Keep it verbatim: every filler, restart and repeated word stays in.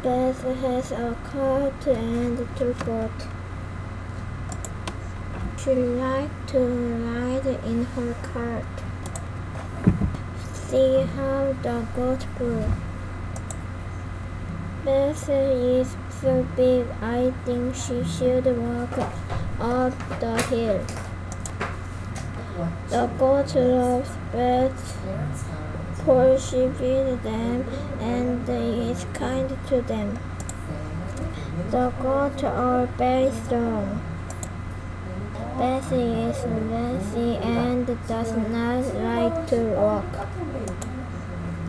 Beth has a cat and two goats. She likes to ride in her cart. See how the goat grew. Beth is so big I think she should walk up the hill. The goat loves Beth, for she feeds them and is kind to them. The goats are very strong. Beth is lazy and does not like to walk.